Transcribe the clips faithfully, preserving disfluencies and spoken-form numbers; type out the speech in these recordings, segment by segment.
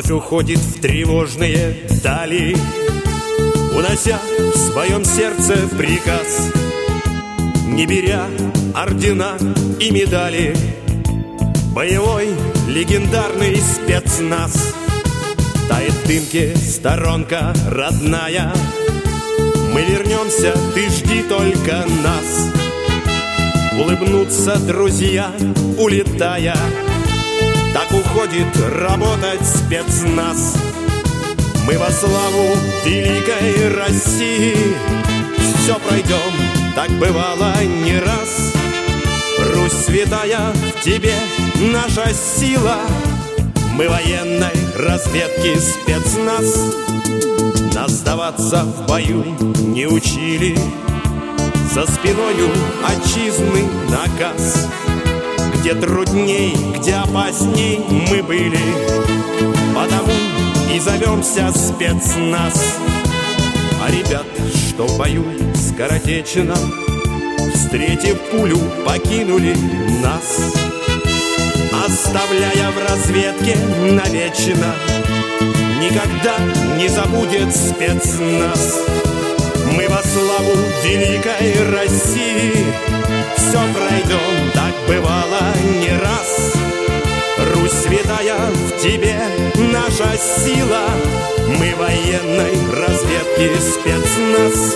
Вновь уходит в тревожные дали, унося в своем сердце приказ, не беря ордена и медали. Боевой легендарный спецназ. Тает в дымке сторонка родная. Мы вернемся, ты жди только нас. Улыбнутся друзья, улетая. Так уходит работать спецназ. Мы во славу великой России все пройдем, так бывало не раз. Русь святая, в тебе наша сила. Мы военной разведки спецназ. Нас сдаваться в бою не учили. За спиною отчизны наказ. Где трудней, где опасней мы были, потому и зовемся спецназ. А ребят, что в бою скоротечно, встретив пулю, покинули нас, оставляя в разведке навечно. Никогда не забудет спецназ. Мы во славу великой России все пройдем, так бывало не раз. Русь святая, в тебе наша сила. Мы военной разведки спецназ.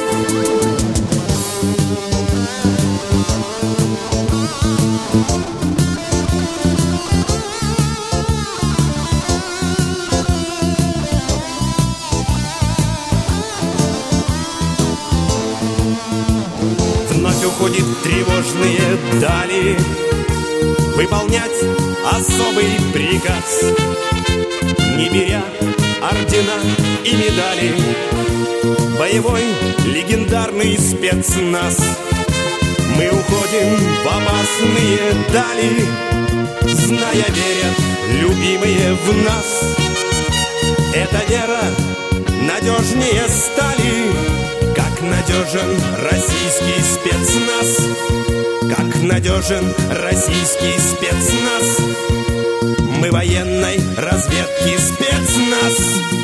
Вновь уходит в тревожные дали, выполнять особый приказ, не беря ордена и медали. Боевой легендарный спецназ. Мы уходим в опасные дали, зная, верят любимые в нас. Эта вера надежнее стали, как надежен российский спецназ. Как надежен российский спецназ. Мы военной разведки спецназ.